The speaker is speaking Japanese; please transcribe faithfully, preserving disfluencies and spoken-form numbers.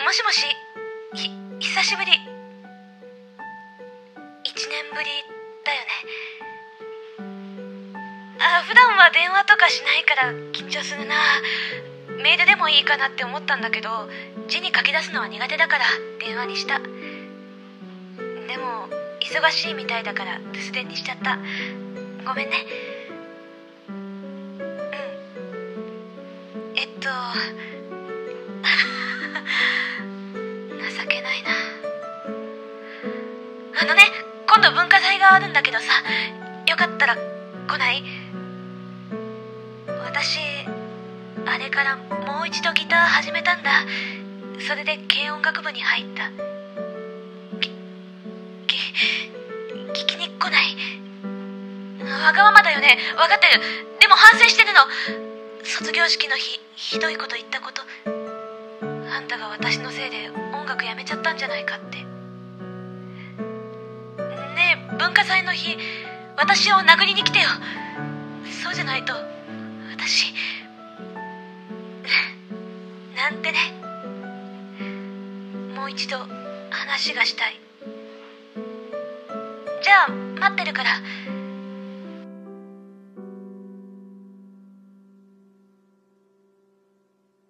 もしもし、ひ、久しぶり。一年ぶりだよね。あ、普段は電話とかしないから緊張するな。メールでもいいかなって思ったんだけど、字に書き出すのは苦手だから電話にした。でも忙しいみたいだから留守電にしちゃった。ごめんね。うん。えっと情けないな。あのね、今度文化祭があるんだけどさ、よかったら来ない？私あれからもう一度ギター始めたんだ。それで軽音楽部に入った。き、き、聞きに来ない？わがままだよね、分かってる。でも反省してるの。卒業式の日ひどいこと言ったこと、あんたが私のせいで音楽やめちゃったんじゃないかって。ねえ、文化祭の日私を殴りに来てよ。そうじゃないと私なんてね。もう一度話がしたい。じゃあ待ってるから。